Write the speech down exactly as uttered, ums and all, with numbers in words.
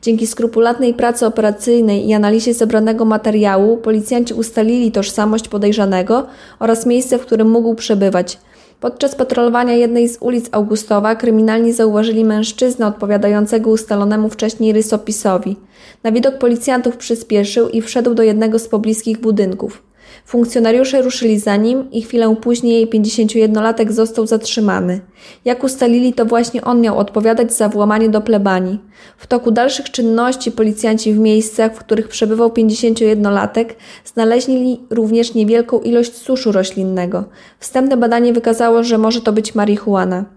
Dzięki skrupulatnej pracy operacyjnej i analizie zebranego materiału policjanci ustalili tożsamość podejrzanego oraz miejsce, w którym mógł przebywać. Podczas patrolowania jednej z ulic Augustowa kryminalni zauważyli mężczyznę odpowiadającego ustalonemu wcześniej rysopisowi. Na widok policjantów przyspieszył i wszedł do jednego z pobliskich budynków. Funkcjonariusze ruszyli za nim i chwilę później pięćdziesięciojednolatek został zatrzymany. Jak ustalili, to właśnie on miał odpowiadać za włamanie do plebanii. W toku dalszych czynności policjanci w miejscach, w których przebywał pięćdziesięciojednolatek, znaleźli również niewielką ilość suszu roślinnego. Wstępne badanie wykazało, że może to być marihuana.